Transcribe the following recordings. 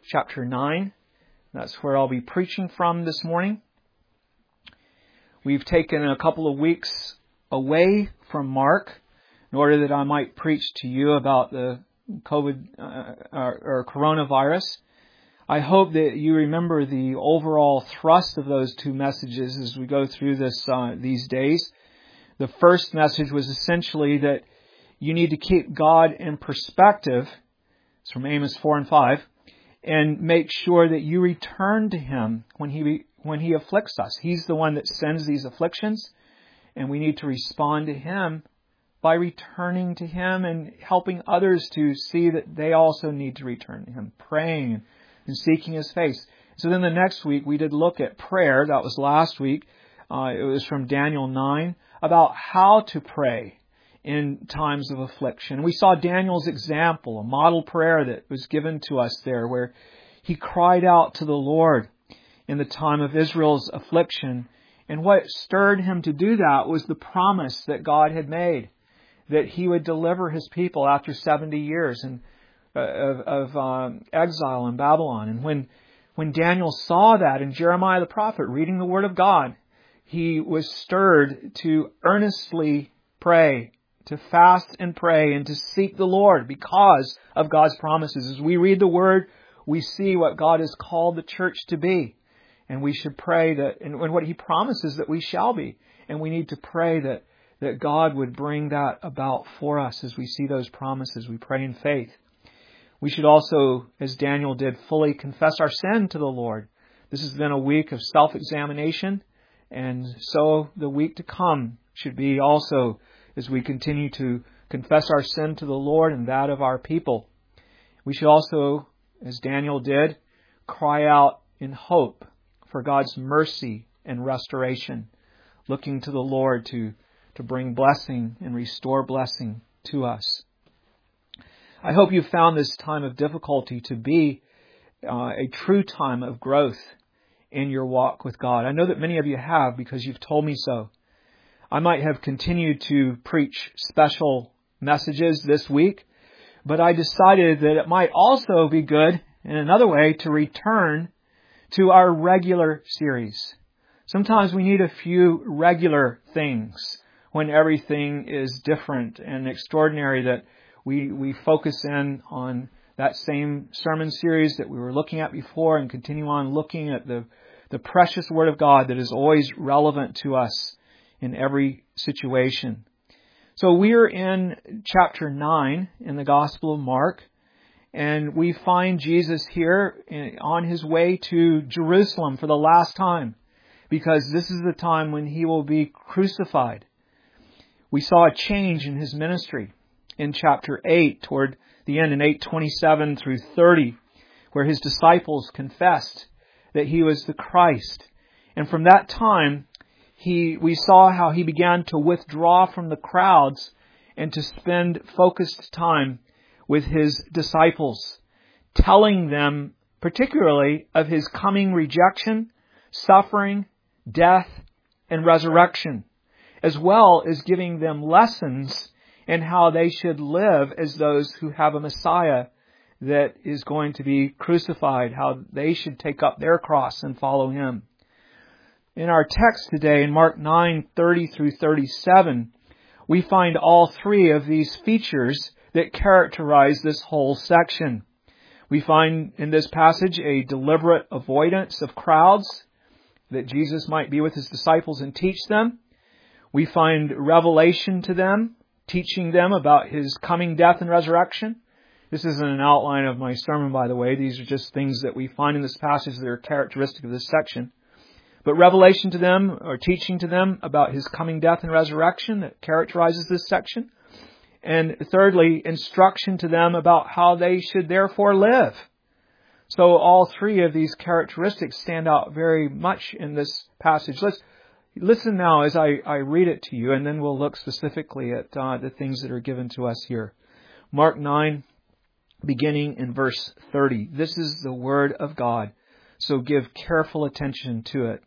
chapter 9. That's where I'll be preaching from this morning. We've taken a couple of weeks away from Mark in order that I might preach to you about the COVID or coronavirus. I hope that you remember the overall thrust of those two messages as we go through these days. The first message was essentially that you need to keep God in perspective. It's from Amos 4 and 5. And make sure that you return to Him when He afflicts us. He's the one that sends these afflictions. And we need to respond to Him by returning to Him and helping others to see that they also need to return to Him. Praying and seeking His face. So then the next week we did look at prayer. That was last week. It was from Daniel 9 about how to pray in times of affliction. We saw Daniel's example, a model prayer that was given to us there where he cried out to the Lord in the time of Israel's affliction. And what stirred him to do that was the promise that God had made, that He would deliver His people after 70 years of exile in Babylon. And when Daniel saw that in Jeremiah the prophet, reading the Word of God, he was stirred to earnestly pray, to fast and pray, and to seek the Lord because of God's promises. As we read the Word, we see what God has called the church to be. And we should pray that, and what He promises that we shall be. And we need to pray that God would bring that about for us as we see those promises. We pray in faith. We should also, as Daniel did, fully confess our sin to the Lord. This has been a week of self-examination, and so the week to come should be also as we continue to confess our sin to the Lord and that of our people. We should also, as Daniel did, cry out in hope for God's mercy and restoration, looking to the Lord to bring blessing and restore blessing to us. I hope you found this time of difficulty to be a true time of growth in your walk with God. I know that many of you have because you've told me so. I might have continued to preach special messages this week, but I decided that it might also be good, in another way, to return to our regular series. Sometimes we need a few regular things when everything is different and extraordinary, that we focus in on that same sermon series that we were looking at before and continue on looking at the precious Word of God that is always relevant to us in every situation. So we're in chapter 9 in the Gospel of Mark, and we find Jesus here on His way to Jerusalem for the last time, because this is the time when He will be crucified. We saw a change in His ministry in chapter 8, toward the end in 8:27 through 30, where His disciples confessed that He was the Christ. And from that time, we saw how He began to withdraw from the crowds and to spend focused time with His disciples, telling them particularly of His coming rejection, suffering, death, and resurrection, as well as giving them lessons in how they should live as those who have a Messiah that is going to be crucified, how they should take up their cross and follow Him. In our text today, in Mark 9:30 through 37, we find all three of these features that characterize this whole section. We find in this passage a deliberate avoidance of crowds, that Jesus might be with His disciples and teach them. We find revelation to them, teaching them about His coming death and resurrection. This isn't an outline of my sermon, by the way. These are just things that we find in this passage that are characteristic of this section. But revelation to them, or teaching to them about His coming death and resurrection that characterizes this section. And thirdly, instruction to them about how they should therefore live. So all three of these characteristics stand out very much in this passage. Let's listen now as I read it to you, and then we'll look specifically at the things that are given to us here. Mark 9, beginning in verse 30. This is the Word of God, so give careful attention to it.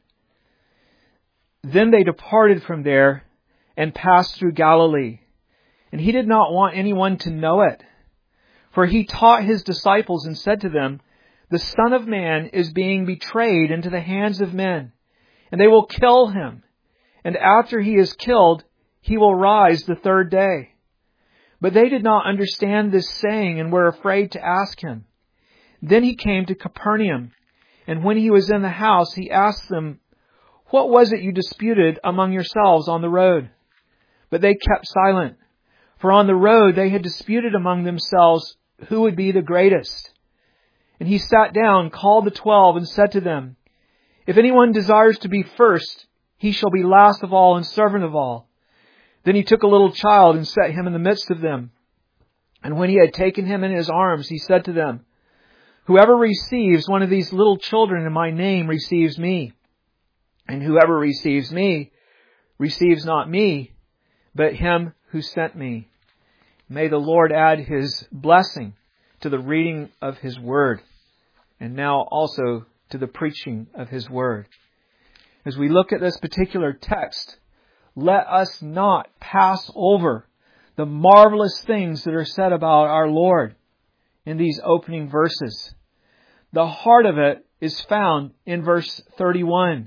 Then they departed from there and passed through Galilee, and He did not want anyone to know it. For He taught His disciples and said to them, the Son of Man is being betrayed into the hands of men, and they will kill him. And after he is killed, he will rise the third day." But they did not understand this saying and were afraid to ask him. Then he came to Capernaum, and when he was in the house, he asked them, "What was it you disputed among yourselves on the road?" But they kept silent, for on the road they had disputed among themselves who would be the greatest. And he sat down, called the 12, and said to them, "If anyone desires to be first, he shall be last of all and servant of all." Then he took a little child and set him in the midst of them. And when he had taken him in his arms, he said to them, "Whoever receives one of these little children in my name receives me. And whoever receives me receives not me, but him who sent me." May the Lord add His blessing to the reading of His Word, and now also to the preaching of His Word. As we look at this particular text, let us not pass over the marvelous things that are said about our Lord in these opening verses. The heart of it is found in verse 31.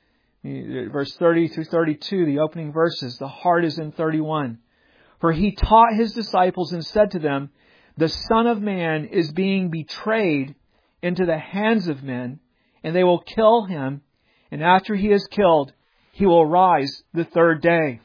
Verse 30 through 32, the opening verses, the heart is in 31. "For he taught his disciples and said to them, 'The Son of Man is being betrayed into the hands of men, and they will kill him, and after he is killed, he will rise the third day.'"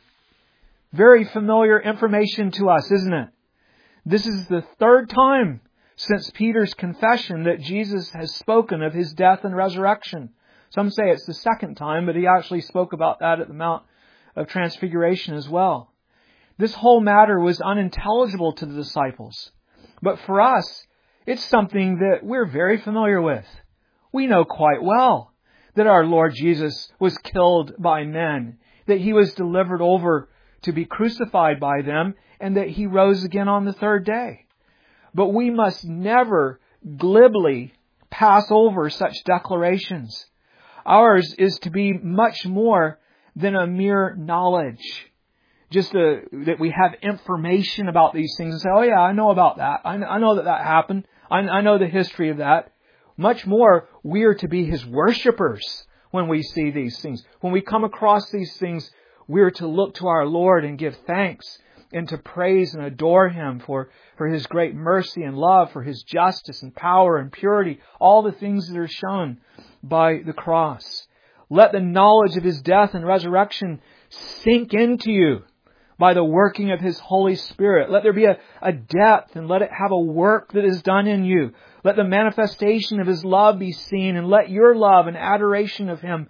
Very familiar information to us, isn't it? This is the third time since Peter's confession that Jesus has spoken of His death and resurrection. Some say it's the second time, but He actually spoke about that at the Mount of Transfiguration as well. This whole matter was unintelligible to the disciples. But for us, it's something that we're very familiar with. We know quite well that our Lord Jesus was killed by men, that He was delivered over to be crucified by them, and that He rose again on the third day. But we must never glibly pass over such declarations. Ours is to be much more than a mere knowledge. Just that we have information about these things and say, "Oh yeah, I know about that. I know that happened. I know the history of that." Much more, we are to be His worshipers when we see these things. When we come across these things, we are to look to our Lord and give thanks and to praise and adore Him for His great mercy and love, for His justice and power and purity, all the things that are shown by the cross. Let the knowledge of His death and resurrection sink into you by the working of His Holy Spirit. Let there be a depth, and let it have a work that is done in you. Let the manifestation of His love be seen, and let your love and adoration of Him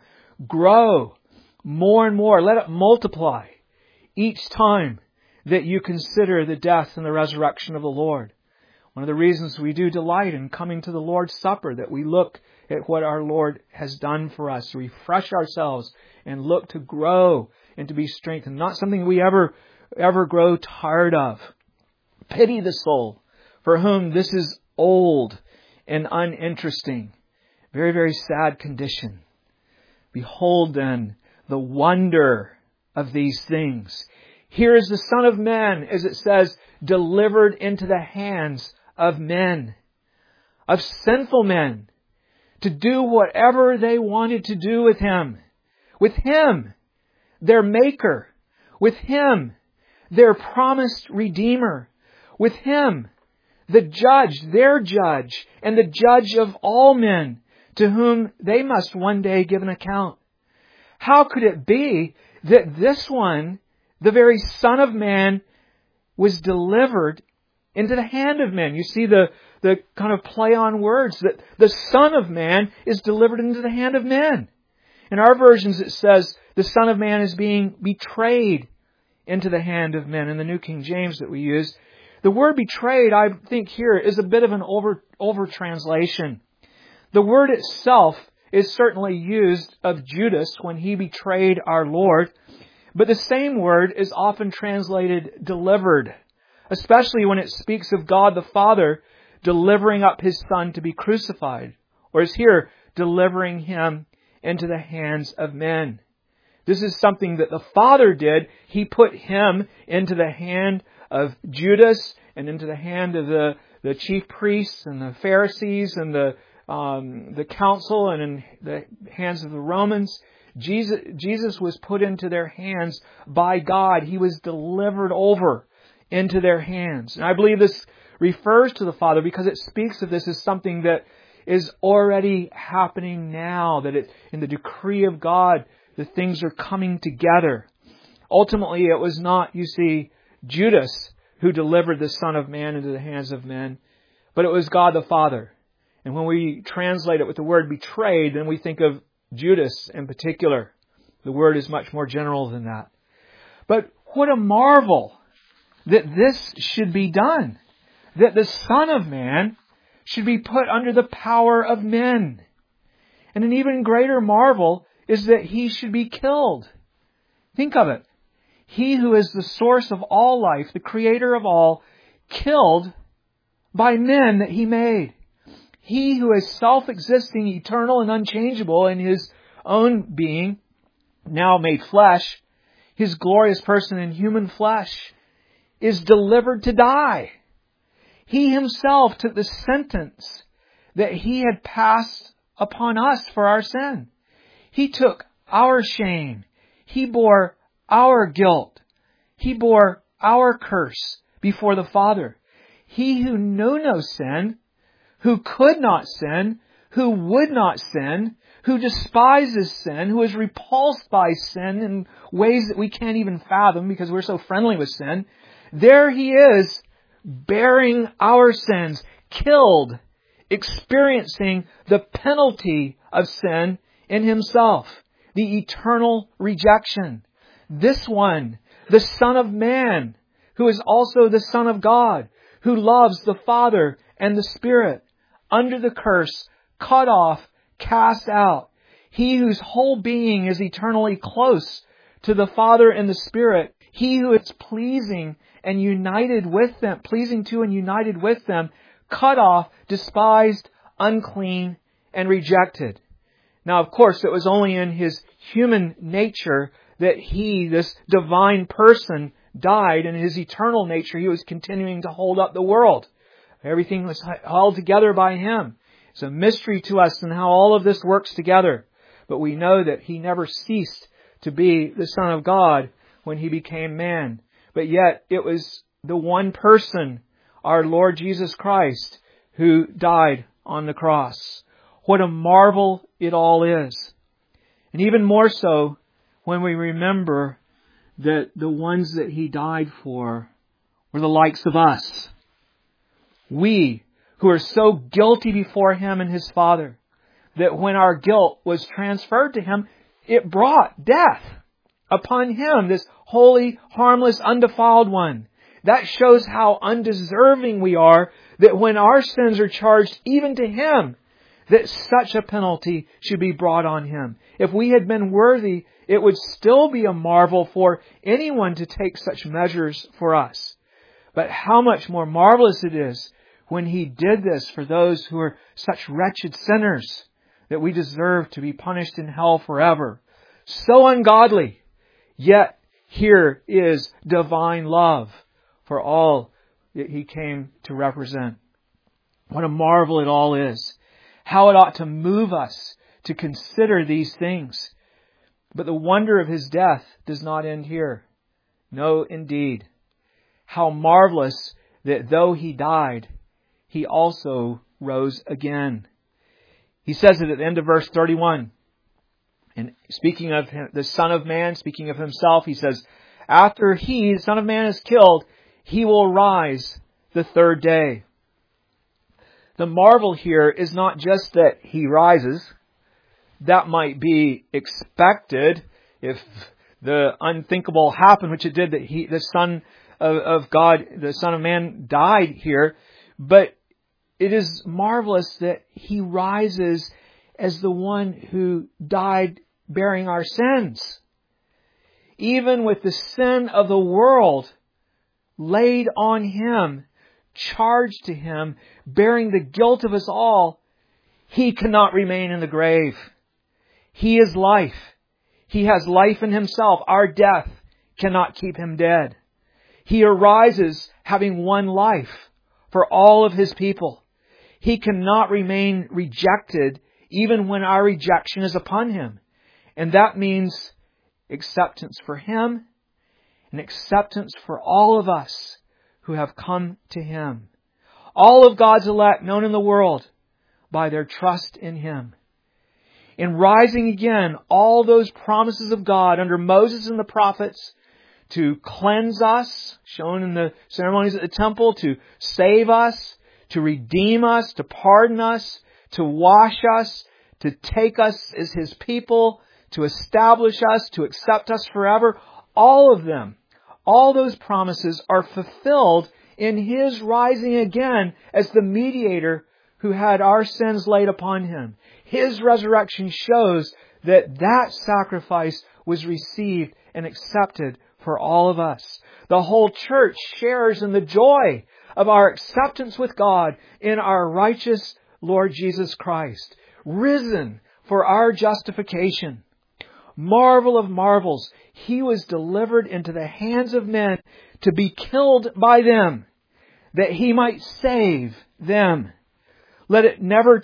grow more and more. Let it multiply each time that you consider the death and the resurrection of the Lord. One of the reasons we do delight in coming to the Lord's Supper, that we look at what our Lord has done for us, to refresh ourselves and look to grow and to be strengthened. Not something we ever grow tired of. Pity the soul for whom this is old and uninteresting. Very, very sad condition. Behold then the wonder of these things. Here is the Son of Man, as it says, delivered into the hands of men, of sinful men, to do whatever they wanted to do with Him. With Him, their Maker. With Him, their promised Redeemer. With Him, the Judge, their Judge, and the Judge of all men, to whom they must one day give an account. How could it be that this one, the very Son of Man, was delivered into the hand of men? You see the kind of play on words, that the Son of Man is delivered into the hand of men. In our versions it says the Son of Man is being betrayed into the hand of men, in the New King James that we use. The word betrayed, I think here, is a bit of an over translation. The word itself is certainly used of Judas when he betrayed our Lord, but the same word is often translated delivered, especially when it speaks of God the Father delivering up His Son to be crucified, or as here, delivering Him into the hands of men. This is something that the Father did. He put Him into the hand of Judas and into the hand of the chief priests and the Pharisees and the the council and in the hands of the Romans. Jesus was put into their hands by God. He was delivered over into their hands. And I believe this refers to the Father because it speaks of this as something that is already happening now, that in the decree of God, the things are coming together. Ultimately, it was not, you see, Judas who delivered the Son of Man into the hands of men, but it was God the Father. And when we translate it with the word betrayed, then we think of Judas in particular. The word is much more general than that. But what a marvel that this should be done. That the Son of Man should be put under the power of men. And an even greater marvel is that He should be killed. Think of it. He who is the source of all life, the Creator of all, killed by men that He made. He who is self-existing, eternal, and unchangeable in His own being, now made flesh, His glorious person in human flesh, is delivered to die. He Himself took the sentence that He had passed upon us for our sin. He took our shame. He bore our guilt. He bore our curse before the Father. He who knew no sin, who could not sin, who would not sin, who despises sin, who is repulsed by sin in ways that we can't even fathom because we're so friendly with sin, there He is, bearing our sins, killed, experiencing the penalty of sin in Himself, the eternal rejection. This one, the Son of Man, who is also the Son of God, who loves the Father and the Spirit, under the curse, cut off, cast out. He whose whole being is eternally close to the Father and the Spirit. He who is pleasing and united with them, pleasing to and united with them, cut off, despised, unclean, and rejected. Now, of course, it was only in His human nature that He, this divine person, died. And in His eternal nature, He was continuing to hold up the world. Everything was held together by Him. It's a mystery to us in how all of this works together. But we know that He never ceased to be the Son of God when He became man. But yet, it was the one person, our Lord Jesus Christ, who died on the cross. What a marvel it all is. And even more so when we remember that the ones that He died for were the likes of us. We, who are so guilty before Him and His Father, that when our guilt was transferred to Him, it brought death upon Him, this holy, harmless, undefiled one. That shows how undeserving we are, that when our sins are charged even to Him, that such a penalty should be brought on Him. If we had been worthy, it would still be a marvel for anyone to take such measures for us. But how much more marvelous it is when He did this for those who are such wretched sinners that we deserve to be punished in hell forever. So ungodly, yet here is divine love for all that He came to represent. What a marvel it all is. How it ought to move us to consider these things. But the wonder of His death does not end here. No, indeed. How marvelous that though He died, He also rose again. He says it at the end of verse 31. And speaking of the Son of Man, speaking of Himself, He says, after He, the Son of Man, is killed, He will rise the third day. The marvel here is not just that He rises. That might be expected if the unthinkable happened, which it did, that the Son of God, the Son of Man, died here. But it is marvelous that He rises as the one who died bearing our sins. Even with the sin of the world laid on Him, charged to Him, bearing the guilt of us all, He cannot remain in the grave. He is life. He has life in Himself. Our death cannot keep Him dead. He arises having won life for all of His people. He cannot remain rejected even when our rejection is upon Him. And that means acceptance for Him and acceptance for all of us who have come to Him. All of God's elect known in the world by their trust in Him. In rising again, all those promises of God under Moses and the prophets to cleanse us, shown in the ceremonies at the temple, to save us, to redeem us, to pardon us, to wash us, to take us as His people, to establish us, to accept us forever. All of them, all those promises are fulfilled in His rising again as the mediator who had our sins laid upon Him. His resurrection shows that that sacrifice was received and accepted for all of us. The whole church shares in the joy of our acceptance with God in our righteous Lord Jesus Christ, risen for our justification. Marvel of marvels, He was delivered into the hands of men to be killed by them, that He might save them. Let us never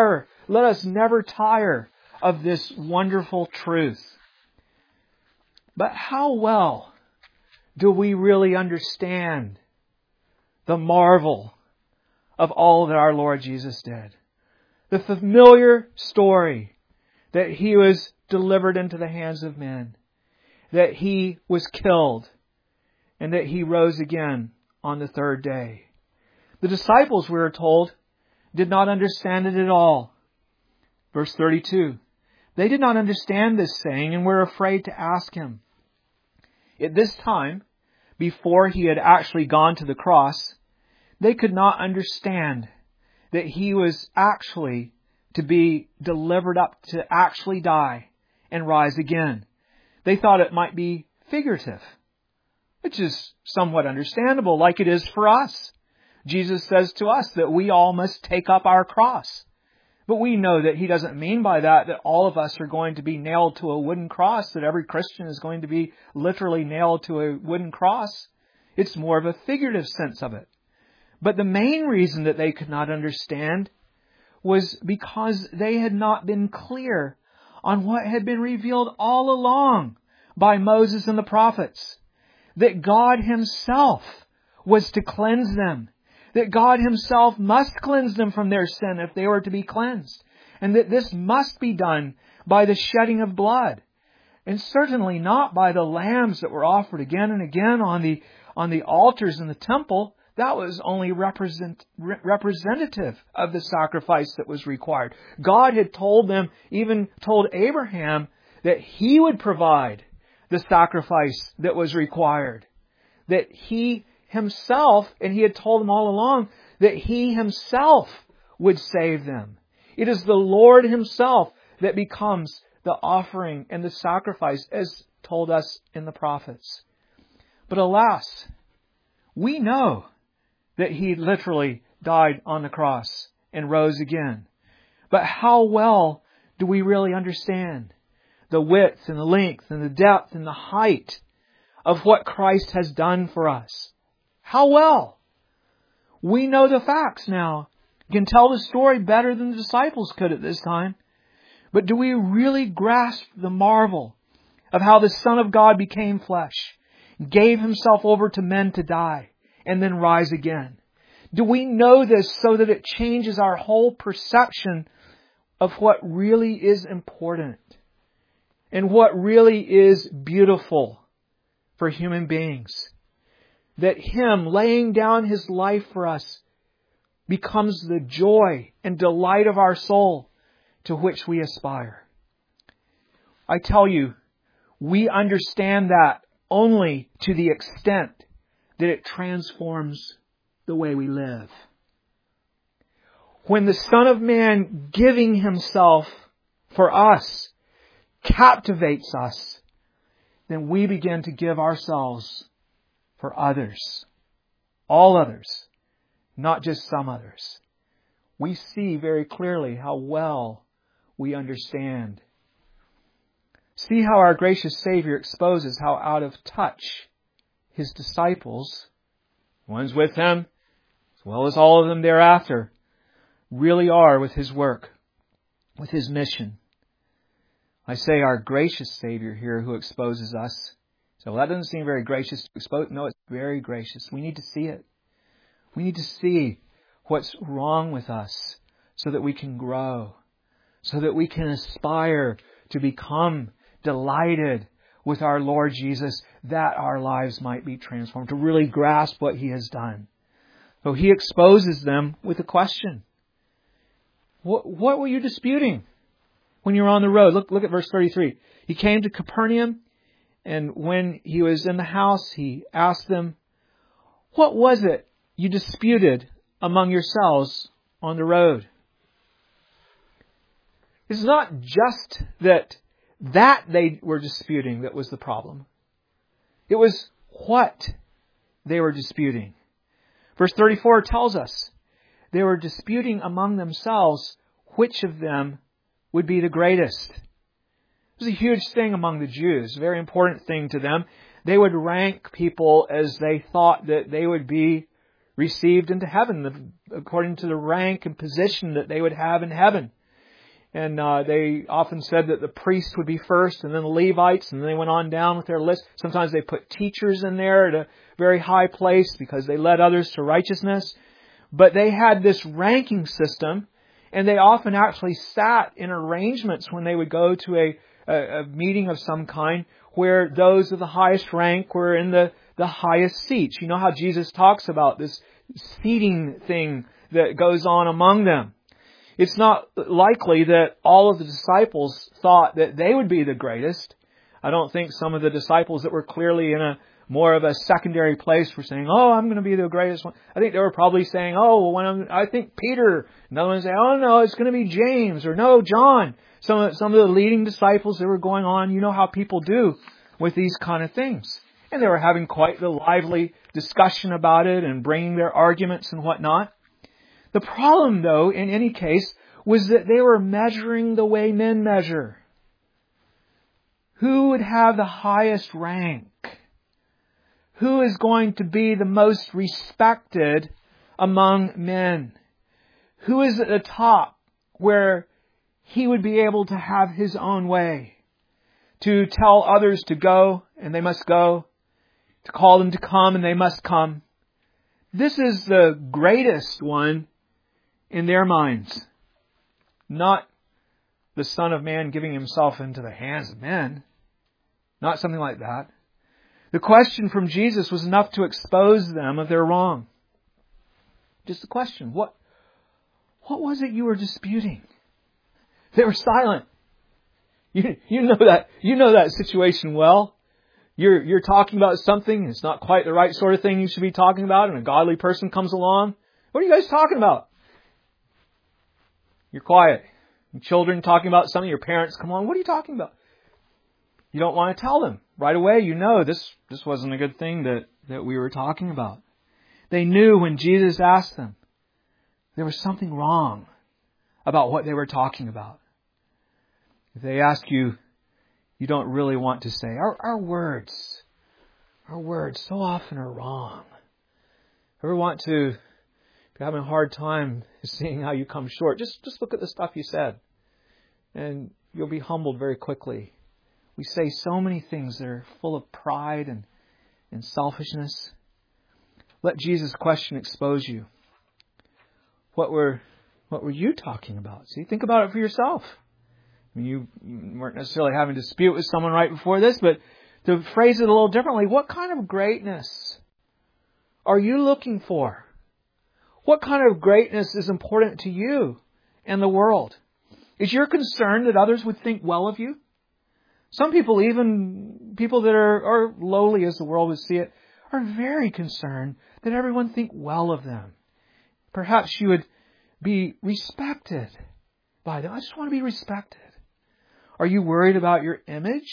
tire of this wonderful truth. But how well do we really understand the marvel of all that our Lord Jesus did? The familiar story that He was delivered into the hands of men, that He was killed, and that He rose again on the third day. The disciples, we are told, did not understand it at all. Verse 32. They did not understand this saying and were afraid to ask Him. At this time, before He had actually gone to the cross, they could not understand that He was actually to be delivered up to actually die and rise again. They thought it might be figurative, which is somewhat understandable, like it is for us. Jesus says to us that we all must take up our cross. But we know that He doesn't mean by that all of us are going to be nailed to a wooden cross, that every Christian is going to be literally nailed to a wooden cross. It's more of a figurative sense of it. But the main reason that they could not understand was because they had not been clear on what had been revealed all along by Moses and the prophets. That God Himself was to cleanse them. That God Himself must cleanse them from their sin if they were to be cleansed. And that this must be done by the shedding of blood. And certainly not by the lambs that were offered again and again on the altars in the temple. That was only representative of the sacrifice that was required. God had told them, even told Abraham, that He would provide the sacrifice that was required. That He Himself, and He had told them all along, that He Himself would save them. It is the Lord Himself that becomes the offering and the sacrifice, as told us in the prophets. But alas, we know that He literally died on the cross and rose again. But how well do we really understand the width and the length and the depth and the height of what Christ has done for us? How well? We know the facts now. We can tell the story better than the disciples could at this time. But do we really grasp the marvel of how the Son of God became flesh, gave Himself over to men to die, and then rise again? Do we know this so that it changes our whole perception of what really is important and what really is beautiful for human beings? That Him laying down His life for us becomes the joy and delight of our soul to which we aspire. I tell you, we understand that only to the extent that it transforms the way we live. When the Son of Man giving Himself for us captivates us, then we begin to give ourselves for others. All others, not just some others. We see very clearly how well we understand. See how our gracious Savior exposes how out of touch His disciples, ones with Him, as well as all of them thereafter, really are with His work, with His mission. I say our gracious Savior here who exposes us. So that doesn't seem very gracious to expose. No, it's very gracious. We need to see it. We need to see what's wrong with us so that we can grow, so that we can aspire to become delighted with our Lord Jesus, that our lives might be transformed, to really grasp what He has done. So He exposes them with a question. What were you disputing when you were on the road? Look at verse 33. He came to Capernaum, and when He was in the house, He asked them, what was it you disputed among yourselves on the road? It's not just that they were disputing that was the problem. It was what they were disputing. Verse 34 tells us they were disputing among themselves which of them would be the greatest. It was a huge thing among the Jews, a very important thing to them. They would rank people as they thought that they would be received into heaven, according to the rank and position that they would have in heaven. And they often said that the priests would be first, and then the Levites, and then they went on down with their list. Sometimes they put teachers in there at a very high place because they led others to righteousness. But they had this ranking system, and they often actually sat in arrangements when they would go to a meeting of some kind where those of the highest rank were in the highest seats. You know how Jesus talks about this seating thing that goes on among them. It's not likely that all of the disciples thought that they would be the greatest. I don't think some of the disciples that were clearly in a more of a secondary place were saying, oh, I'm going to be the greatest one. I think they were probably saying, oh, well, I think Peter. Another one say, oh, no, it's going to be James, or no, John. Some of the leading disciples that were going on, you know how people do with these kind of things. And they were having quite the lively discussion about it and bringing their arguments and whatnot. The problem, though, in any case, was that they were measuring the way men measure. Who would have the highest rank? Who is going to be the most respected among men? Who is at the top where he would be able to have his own way? To tell others to go, and they must go. To call them to come, and they must come. This is the greatest one in their minds. Not the Son of Man giving Himself into the hands of men. Not something like that. The question from Jesus was enough to expose them of their wrong. Just the question, what was it you were disputing? They were silent. You know that situation well. You're talking about something, it's not quite the right sort of thing you should be talking about, and a godly person comes along. What are you guys talking about? You're quiet. Your children talking about something, your parents come on, what are you talking about? You don't want to tell them. Right away, you know this wasn't a good thing that we were talking about. They knew when Jesus asked them, there was something wrong about what they were talking about. If they ask you, you don't really want to say, our words so often are wrong. Ever want to, if you're having a hard time seeing how you come short, just look at the stuff you said. And you'll be humbled very quickly. We say so many things that are full of pride and selfishness. Let Jesus' question expose you. What were you talking about? See, think about it for yourself. I mean, you weren't necessarily having a dispute with someone right before this, but to phrase it a little differently, what kind of greatness are you looking for? What kind of greatness is important to you and the world? Is your concern that others would think well of you? Some people, even people that are lowly as the world would see it, are very concerned that everyone think well of them. Perhaps you would be respected by them. I just want to be respected. Are you worried about your image?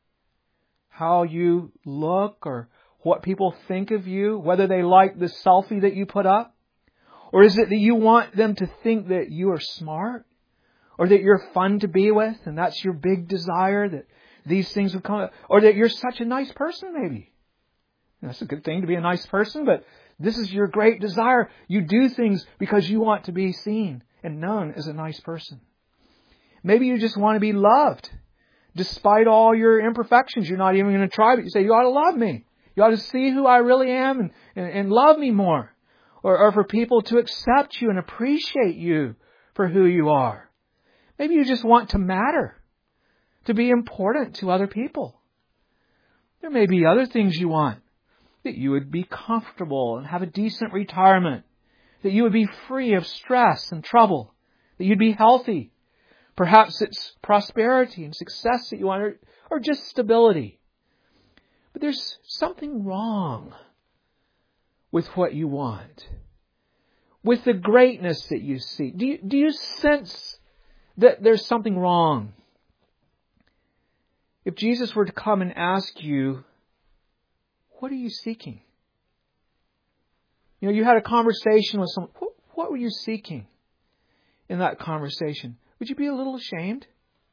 How you look or what people think of you? Whether they like the selfie that you put up? Or is it that you want them to think that you are smart? Or that you're fun to be with and that's your big desire, that these things would come? Or that you're such a nice person maybe? That's a good thing to be a nice person, but this is your great desire. You do things because you want to be seen and known as a nice person. Maybe you just want to be loved. Despite all your imperfections, you're not even going to try, but you say, you ought to love me. You ought to see who I really am and love me more. Or for people to accept you and appreciate you for who you are. Maybe you just want to matter, to be important to other people. There may be other things you want. That you would be comfortable and have a decent retirement. That you would be free of stress and trouble. That you'd be healthy. Perhaps it's prosperity and success that you want, or just stability. But there's something wrong with what you want, with the greatness that you seek. Do you sense that there's something wrong? If Jesus were to come and ask you, what are you seeking? You had a conversation with someone. What were you seeking in that conversation? Would you be a little ashamed?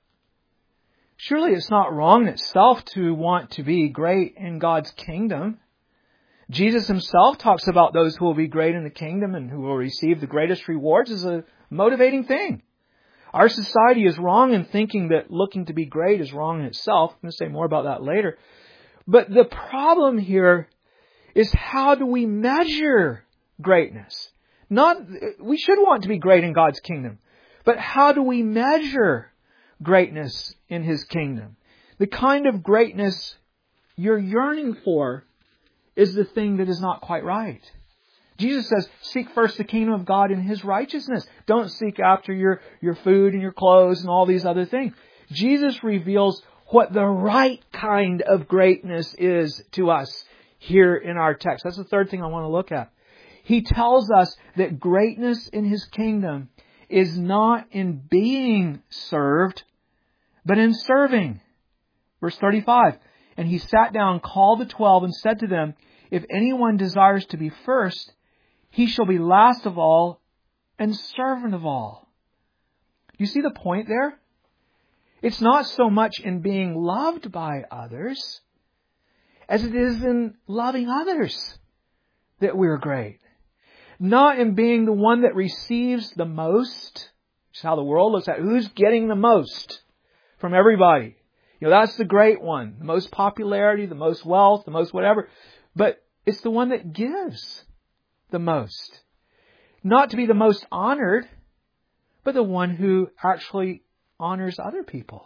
Surely it's not wrong in itself to want to be great in God's kingdom. Jesus himself talks about those who will be great in the kingdom and who will receive the greatest rewards as a motivating thing. Our society is wrong in thinking that looking to be great is wrong in itself. I'm going to say more about that later. But the problem here is, how do we measure greatness? We should want to be great in God's kingdom. But how do we measure greatness in His kingdom? The kind of greatness you're yearning for is the thing that is not quite right. Jesus says, seek first the kingdom of God and His righteousness. Don't seek after your food and your clothes and all these other things. Jesus reveals what the right kind of greatness is to us here in our text. That's the third thing I want to look at. He tells us that greatness in His kingdom is not in being served, but in serving. Verse 35. And He sat down, called the 12, and said to them, if anyone desires to be first, he shall be last of all and servant of all. You see the point there? It's not so much in being loved by others as it is in loving others that we're great. Not in being the one that receives the most. It's how the world looks at it. Who's getting the most from everybody? That's the great one. The most popularity, the most wealth, the most whatever. But it's the one that gives the most. Not to be the most honored, but the one who actually honors other people.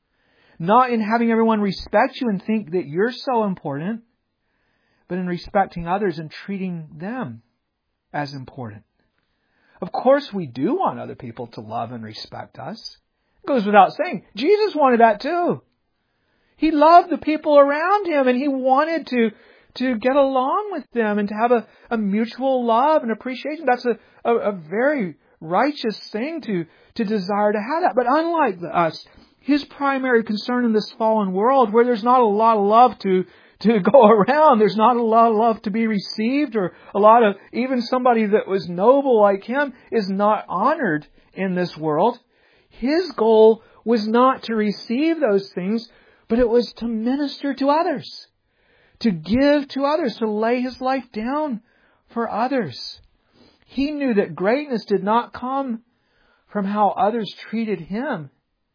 Not in having everyone respect you and think that you're so important, but in respecting others and treating them as important. Of course, we do want other people to love and respect us. It goes without saying. Jesus wanted that too. He loved the people around Him, and He wanted to get along with them and to have a mutual love and appreciation. That's a very righteous thing to desire to have that. But unlike us, His primary concern in this fallen world, where there's not a lot of love to go around, there's not a lot of love to be received, or a lot of, even somebody that was noble like Him is not honored in this world. His goal was not to receive those things, but it was to minister to others, to give to others, to lay His life down for others. He knew that greatness did not come from how others treated Him,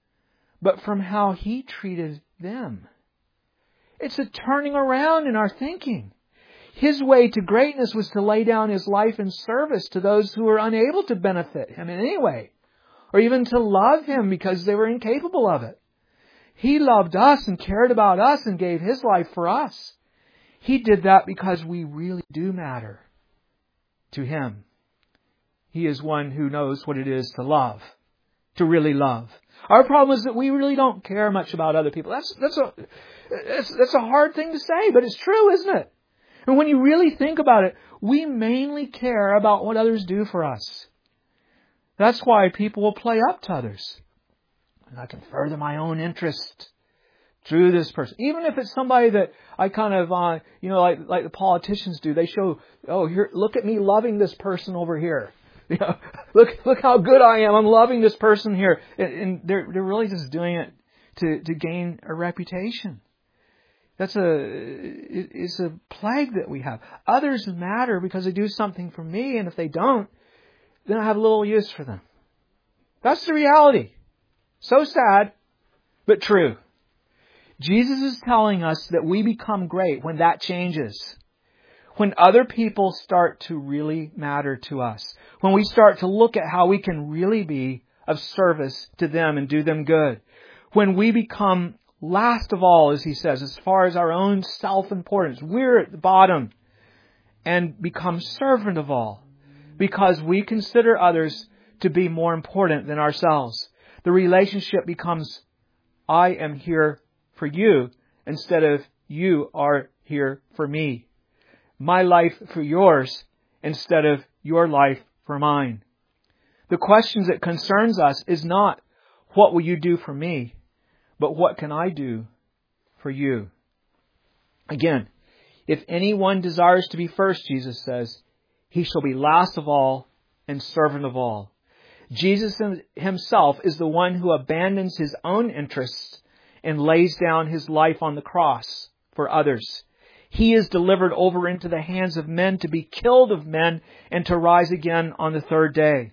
but from how He treated them. It's a turning around in our thinking. His way to greatness was to lay down His life in service to those who were unable to benefit Him in any way, or even to love Him because they were incapable of it. He loved us and cared about us and gave His life for us. He did that because we really do matter to Him. He is one who knows what it is to love, to really love. Our problem is that we really don't care much about other people. That's a hard thing to say, but it's true, isn't it? And when you really think about it, we mainly care about what others do for us. That's why people will play up to others. And I can further my own interest through this person. Even if it's somebody that I kind of, like the politicians do. They show, here, look at me loving this person over here. Look how good I am. I'm loving this person here. And they're really just doing it to gain a reputation. It's a plague that we have. Others matter because they do something for me, and if they don't, then I have little use for them. That's the reality. So sad, but true. Jesus is telling us that we become great when that changes. When other people start to really matter to us. When we start to look at how we can really be of service to them and do them good. When we become last of all, as he says, as far as our own self-importance, we're at the bottom, and become servant of all. Because we consider others to be more important than ourselves. The relationship becomes, I am here for you, instead of you are here for me. My life for yours, instead of your life for mine. The question that concerns us is not, what will you do for me? But what can I do for you? Again, if anyone desires to be first, Jesus says, he shall be last of all and servant of all. Jesus himself is the one who abandons his own interests and lays down his life on the cross for others. He is delivered over into the hands of men to be killed of men and to rise again on the third day.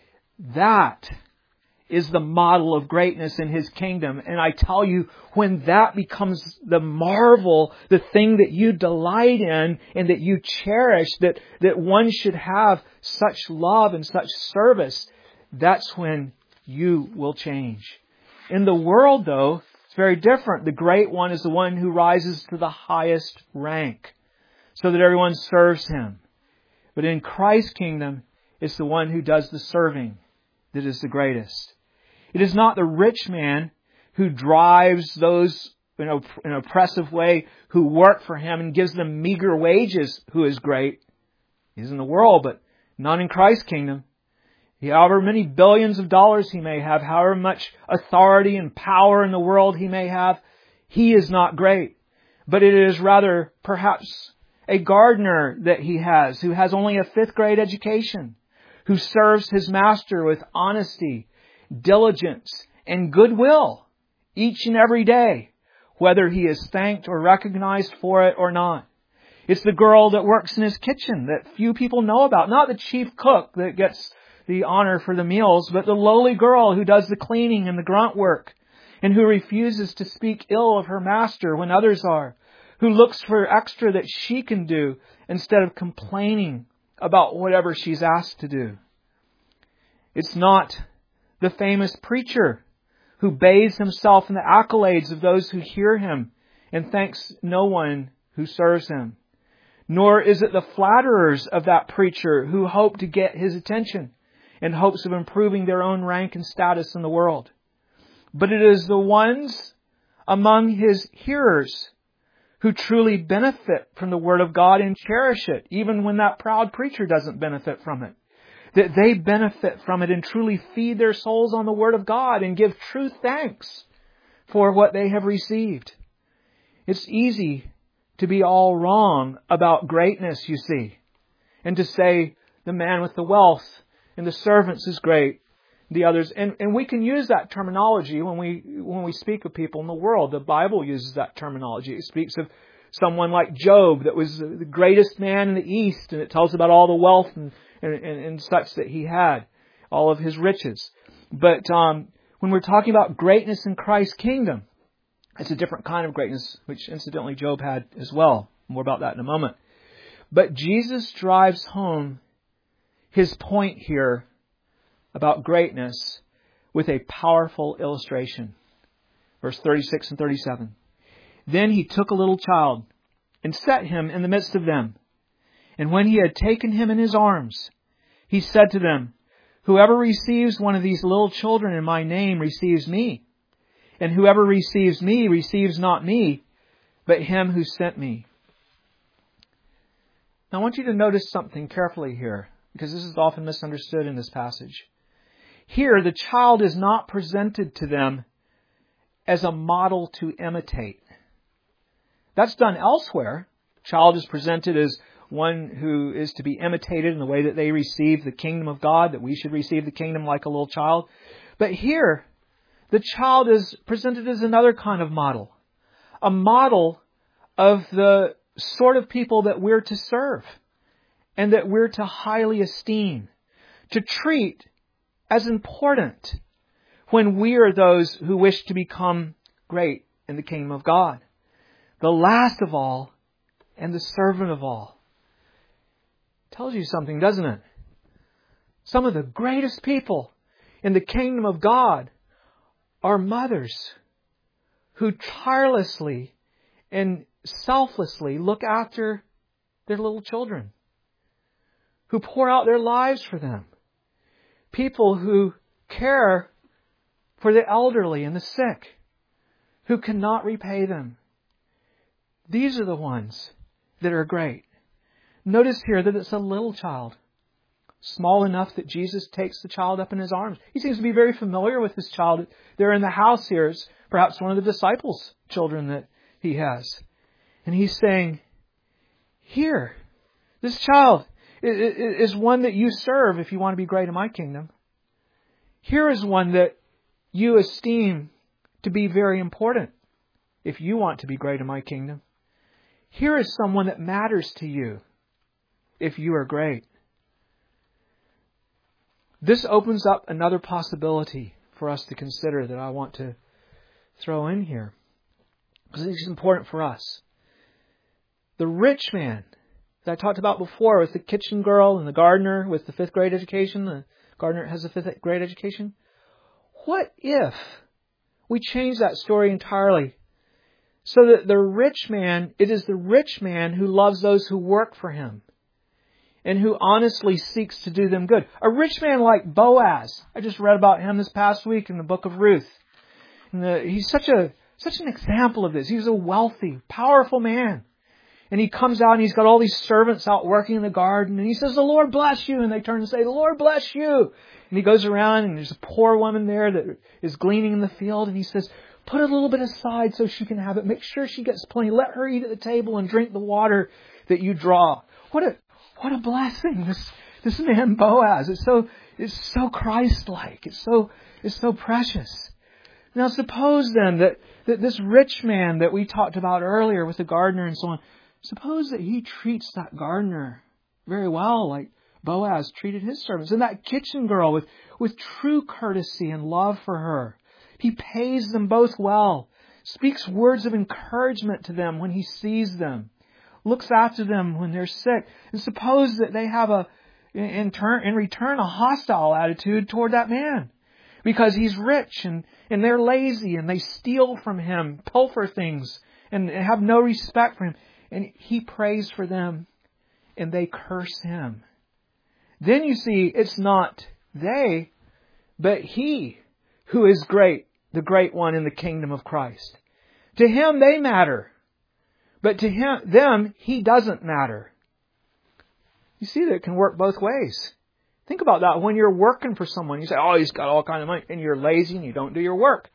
That is the model of greatness in his kingdom. And I tell you, when that becomes the marvel, the thing that you delight in and that you cherish, that one should have such love and such service, that's when you will change. In the world, though, it's very different. The great one is the one who rises to the highest rank so that everyone serves him. But in Christ's kingdom, it's the one who does the serving that is the greatest. It is not the rich man who drives those in an oppressive way who work for him and gives them meager wages who is great. He's in the world, but not in Christ's kingdom. However many billions of dollars he may have, however much authority and power in the world he may have, he is not great. But it is rather perhaps a gardener that he has, who has only a 5th grade education, who serves his master with honesty, diligence, and goodwill each and every day, whether he is thanked or recognized for it or not. It's the girl that works in his kitchen that few people know about, not the chief cook that gets the honor for the meals, but the lowly girl who does the cleaning and the grunt work, and who refuses to speak ill of her master when others are, who looks for extra that she can do instead of complaining about whatever she's asked to do. It's not the famous preacher who bathes himself in the accolades of those who hear him and thanks no one who serves him. Nor is it the flatterers of that preacher who hope to get his attention in hopes of improving their own rank and status in the world. But it is the ones among his hearers who truly benefit from the Word of God and cherish it, even when that proud preacher doesn't benefit from it. That they benefit from it and truly feed their souls on the Word of God and give true thanks for what they have received. It's easy to be all wrong about greatness, you see, and to say the man with the wealth and the servants is great, the others. And we can use that terminology when we speak of people in the world. The Bible uses that terminology. It speaks of someone like Job that was the greatest man in the East, and it tells about all the wealth and such that he had, all of his riches. But when we're talking about greatness in Christ's kingdom, it's a different kind of greatness, which incidentally Job had as well. More about that in a moment. But Jesus drives home his point here about greatness with a powerful illustration. Verse 36 and 37. Then he took a little child and set him in the midst of them. And when he had taken him in his arms, he said to them, whoever receives one of these little children in my name receives me. And whoever receives me receives not me, but him who sent me. Now I want you to notice something carefully here, because this is often misunderstood in this passage. Here, the child is not presented to them as a model to imitate. That's done elsewhere. Child is presented as one who is to be imitated in the way that they receive the kingdom of God, that we should receive the kingdom like a little child. But here, the child is presented as another kind of model. A model of the sort of people that we're to serve and that we're to highly esteem, to treat as important when we are those who wish to become great in the kingdom of God. The last of all and the servant of all. Tells you something, doesn't it? Some of the greatest people in the kingdom of God are mothers who tirelessly and selflessly look after their little children, who pour out their lives for them, people who care for the elderly and the sick, who cannot repay them. These are the ones that are great. Notice here that it's a little child, small enough that Jesus takes the child up in His arms. He seems to be very familiar with this child. They're in the house here. It's perhaps one of the disciples' children that He has. And He's saying, here, this child is one that you serve if you want to be great in my kingdom. Here is one that you esteem to be very important if you want to be great in my kingdom. Here is someone that matters to you if you are great. This opens up another possibility for us to consider that I want to throw in here, because it's important for us. The rich man that I talked about before with the kitchen girl and the gardener with the 5th grade education, the gardener has a 5th grade education. What if we change that story entirely so that it is the rich man who loves those who work for him and who honestly seeks to do them good? A rich man like Boaz. I just read about him this past week in the book of Ruth. And he's such an example of this. He's a wealthy, powerful man. And he comes out and he's got all these servants out working in the garden. And he says, "The Lord bless you." And they turn and say, "The Lord bless you." And he goes around and there's a poor woman there that is gleaning in the field. And he says, "Put a little bit aside so she can have it. Make sure she gets plenty. Let her eat at the table and drink the water that you draw." What a blessing. This man Boaz. It's so Christ-like. It's so precious. Now suppose then that this rich man that we talked about earlier with the gardener and so on, suppose that he treats that gardener very well, like Boaz treated his servants. And that kitchen girl with true courtesy and love for her. He pays them both well, speaks words of encouragement to them when he sees them, looks after them when they're sick. And suppose that they have in return a hostile attitude toward that man, because he's rich and they're lazy and they steal from him, pilfer things, and have no respect for him. And he prays for them and they curse him. Then you see, it's not they, but he who is great, the great one in the kingdom of Christ. To him they matter, but to them he doesn't matter. You see that it can work both ways. Think about that. When you're working for someone, you say, "Oh, he's got all kinds of money," and you're lazy and you don't do your work.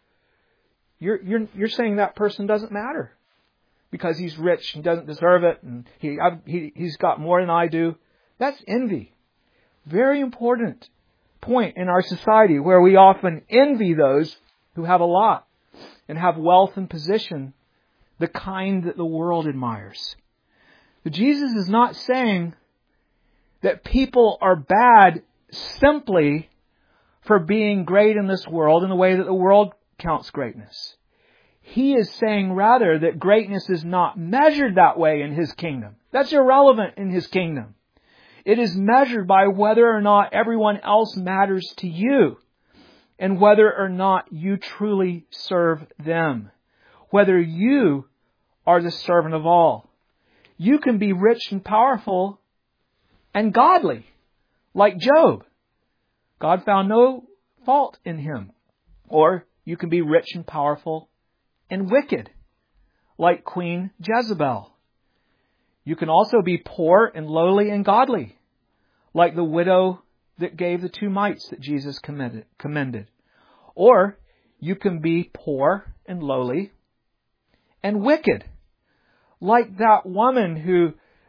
You're saying that person doesn't matter because he's rich and doesn't deserve it, and he's got more than I do. That's envy. Very important point in our society, where we often envy those who have a lot and have wealth and position, the kind that the world admires. But Jesus is not saying that people are bad simply for being great in this world in the way that the world counts greatness. He is saying rather that greatness is not measured that way in His kingdom. That's irrelevant in His kingdom. It is measured by whether or not everyone else matters to you and whether or not you truly serve them. Whether you are the servant of all. You can be rich and powerful and godly, like Job. God found no fault in him. Or you can be rich and powerful and wicked, like Queen Jezebel. You can also be poor and lowly and godly, like the widow that gave the 2 mites that Jesus commended. Or you can be poor and lowly and wicked, like that woman who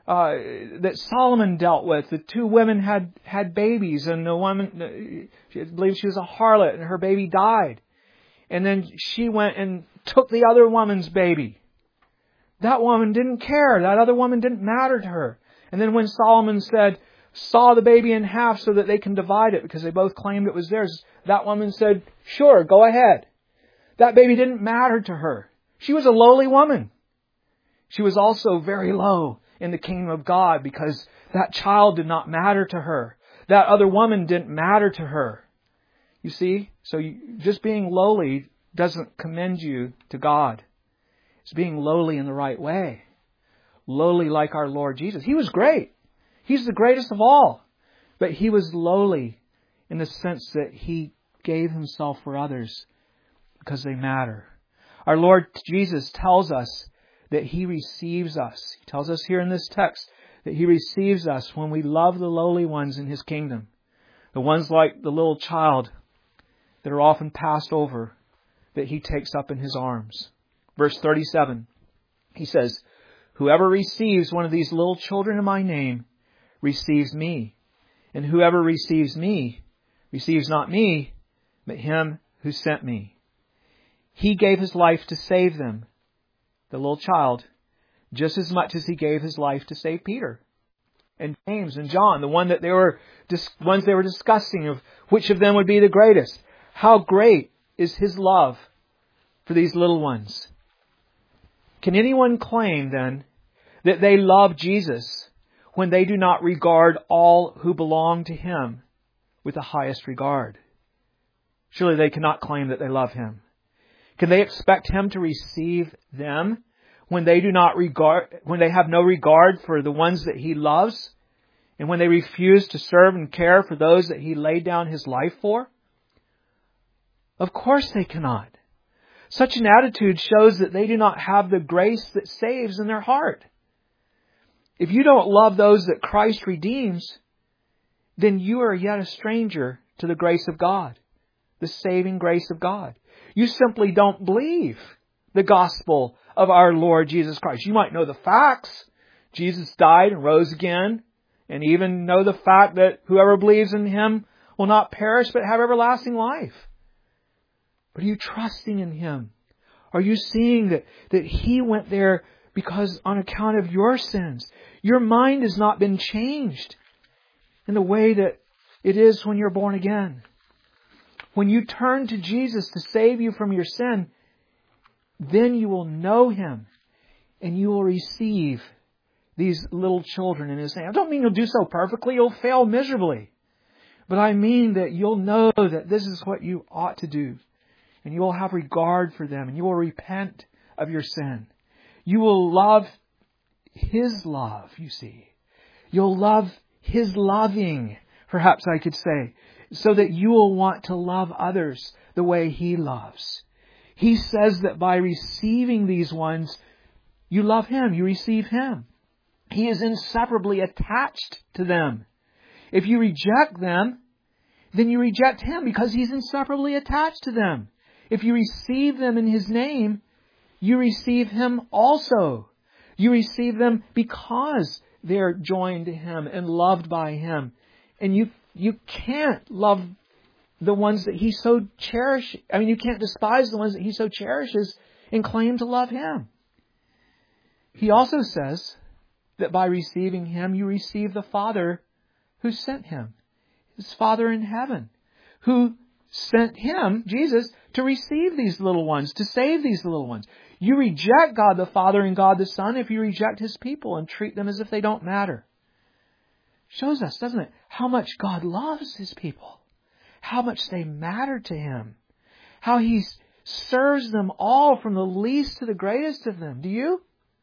that Solomon dealt with. The 2 women had babies, and the woman, I believe she was a harlot, and her baby died. And then she went and took the other woman's baby. That woman didn't care. That other woman didn't matter to her. And then when Solomon said, saw the baby in half so that they can divide it because they both claimed it was theirs. That woman said, sure, go ahead. That baby didn't matter to her. She was a lowly woman. She was also very low in the kingdom of God because that child did not matter to her. That other woman didn't matter to her. You see? So just being lowly doesn't commend you to God. It's being lowly in the right way. Lowly like our Lord Jesus. He was great. He's the greatest of all. But He was lowly in the sense that He gave Himself for others because they matter. Our Lord Jesus tells us that He receives us. He tells us here in this text that He receives us when we love the lowly ones in His kingdom. The ones like the little child that are often passed over, that He takes up in His arms. Verse 37, He says, whoever receives one of these little children in my name receives me. And whoever receives me receives not me, but Him who sent me. He gave His life to save them, the little child, just as much as He gave His life to save Peter and James and John, the ones they were discussing of which of them would be the greatest. How great is His love for these little ones. Can anyone claim then that they love Jesus when they do not regard all who belong to Him with the highest regard? Surely they cannot claim that they love Him. Can they expect Him to receive them when they have no regard for the ones that He loves, and when they refuse to serve and care for those that He laid down His life for? Of course they cannot. Such an attitude shows that they do not have the grace that saves in their heart. If you don't love those that Christ redeems, then you are yet a stranger to the grace of God, the saving grace of God. You simply don't believe the gospel of our Lord Jesus Christ. You might know the facts. Jesus died and rose again, and even know the fact that whoever believes in Him will not perish but have everlasting life. But are you trusting in Him? Are you seeing that He went there because on account of your sins? Your mind has not been changed in the way that it is when you're born again. When you turn to Jesus to save you from your sin, then you will know Him and you will receive these little children in His name. I don't mean you'll do so perfectly. You'll fail miserably. But I mean that you'll know that this is what you ought to do. And you will have regard for them. And you will repent of your sin. You will love His love, you see. You'll love His loving, perhaps I could say, so that you will want to love others the way He loves. He says that by receiving these ones, you love Him, you receive Him. He is inseparably attached to them. If you reject them, then you reject Him because He's inseparably attached to them. If you receive them in His name, you receive Him also. You receive them because they're joined to Him and loved by Him. And you can't love the ones that He so cherishes. I mean, you can't despise the ones that He so cherishes and claim to love Him. He also says that by receiving Him, you receive the Father who sent Him. His Father in heaven, who sent Him, Jesus, to receive these little ones, to save these little ones. You reject God the Father and God the Son if you reject His people and treat them as if they don't matter. Shows us, doesn't it, how much God loves His people. How much they matter to Him. How He serves them all from the least to the greatest of them. Do you?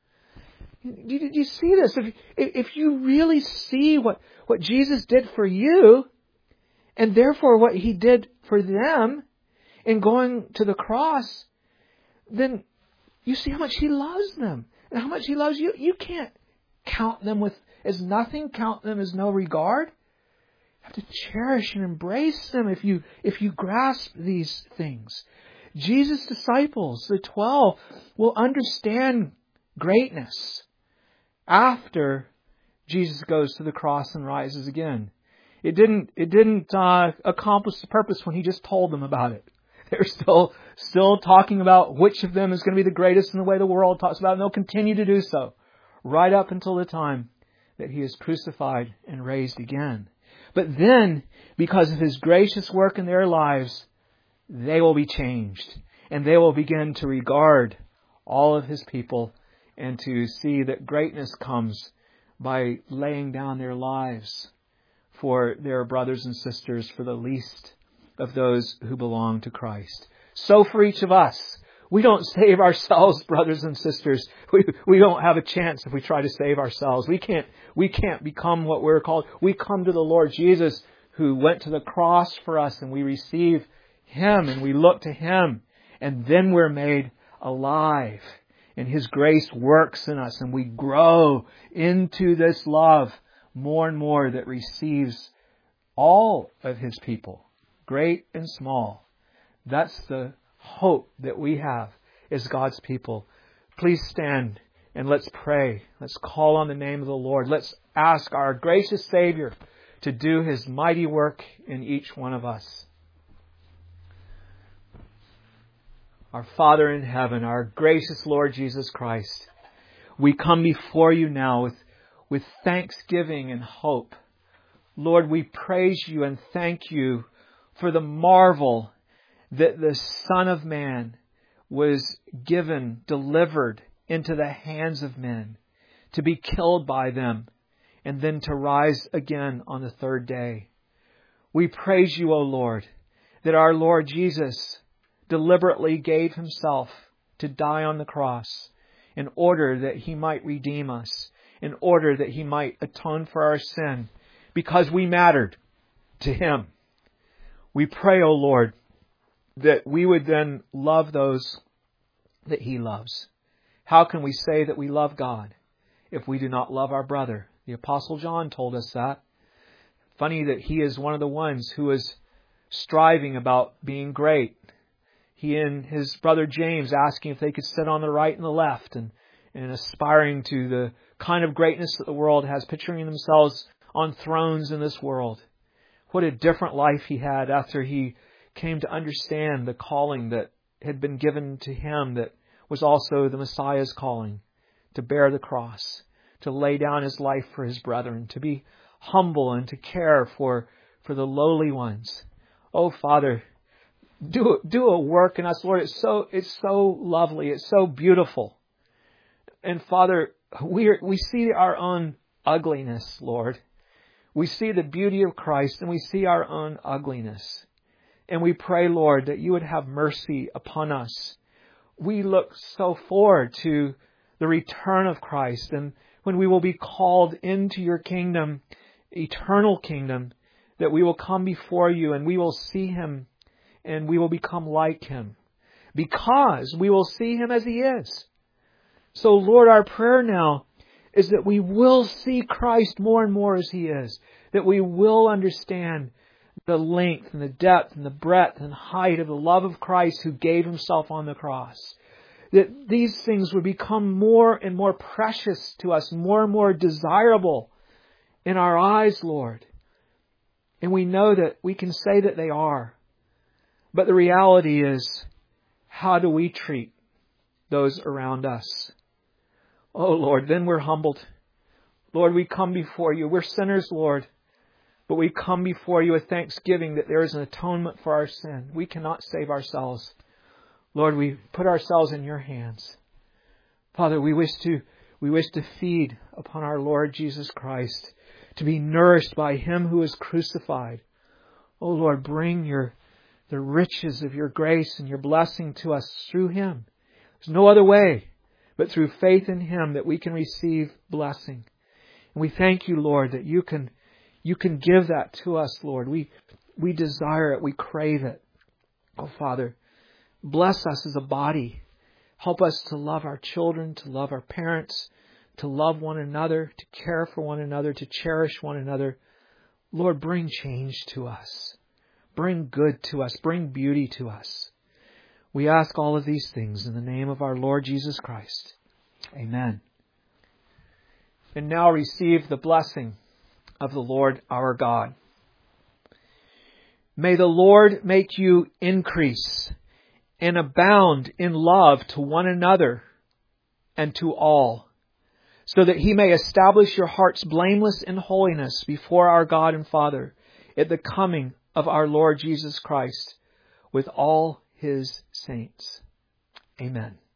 Do you see this? If you really see what Jesus did for you, and therefore what He did for them in going to the cross, then you see how much He loves them and how much He loves you. You can't count them as nothing, count them as no regard. You have to cherish and embrace them if you grasp these things. Jesus' disciples, the 12, will understand greatness after Jesus goes to the cross and rises again. It didn't accomplish the purpose when He just told them about it. They're still talking about which of them is going to be the greatest in the way the world talks about it, and they'll continue to do so right up until the time that He is crucified and raised again. But then, because of His gracious work in their lives, they will be changed. And they will begin to regard all of His people and to see that greatness comes by laying down their lives for their brothers and sisters, for the least of those who belong to Christ. So for each of us, we don't save ourselves, brothers and sisters. We don't have a chance if we try to save ourselves. We can't become what we're called. We come to the Lord Jesus, who went to the cross for us, and we receive Him and we look to Him, and then we're made alive. And His grace works in us, and we grow into this love more and more that receives all of His people, great and small. That's the hope that we have as God's people. Please stand and let's pray. Let's call on the name of the Lord. Let's ask our gracious Savior to do His mighty work in each one of us. Our Father in heaven, our gracious Lord Jesus Christ, we come before You now with thanksgiving and hope. Lord, we praise You and thank You for the marvel that the Son of Man was delivered into the hands of men, to be killed by them, and then to rise again on the third day. We praise You, O Lord, that our Lord Jesus deliberately gave Himself to die on the cross in order that He might redeem us, in order that He might atone for our sin, because we mattered to Him. We pray, O Lord, that we would then love those that He loves. How can we say that we love God if we do not love our brother? The Apostle John told us that. Funny that he is one of the ones who is striving about being great. He and his brother James asking if they could sit on the right and the left, and aspiring to the kind of greatness that the world has, picturing themselves on thrones in this world. What a different life he had after he came to understand the calling that had been given to him, that was also the Messiah's calling, to bear the cross, to lay down his life for his brethren, to be humble and to care for the lowly ones. Oh, Father, do a work in us, Lord. It's so lovely. It's so beautiful. And Father, we see our own ugliness, Lord. We see the beauty of Christ and we see our own ugliness. And we pray, Lord, that You would have mercy upon us. We look so forward to the return of Christ, and when we will be called into Your kingdom, eternal kingdom, that we will come before You and we will see Him and we will become like Him, because we will see Him as He is. So, Lord, our prayer now is that we will see Christ more and more as He is, that we will understand the length and the depth and the breadth and height of the love of Christ who gave Himself on the cross. That these things would become more and more precious to us, more and more desirable in our eyes, Lord. And we know that we can say that they are. But the reality is, how do we treat those around us? Oh, Lord, then we're humbled. Lord, we come before You. We're sinners, Lord. But we come before You with thanksgiving that there is an atonement for our sin. We cannot save ourselves. Lord, we put ourselves in Your hands. Father, we wish to feed upon our Lord Jesus Christ, to be nourished by Him who is crucified. Oh, Lord, bring the riches of Your grace and Your blessing to us through Him. There's no other way but through faith in Him that we can receive blessing. And we thank You, Lord, that You can give that to us, Lord. We desire it. We crave it. Oh, Father, bless us as a body. Help us to love our children, to love our parents, to love one another, to care for one another, to cherish one another. Lord, bring change to us. Bring good to us. Bring beauty to us. We ask all of these things in the name of our Lord Jesus Christ. Amen. And now receive the blessing of the Lord our God. May the Lord make you increase and abound in love to one another and to all, so that He may establish your hearts blameless in holiness before our God and Father at the coming of our Lord Jesus Christ with all His saints. Amen.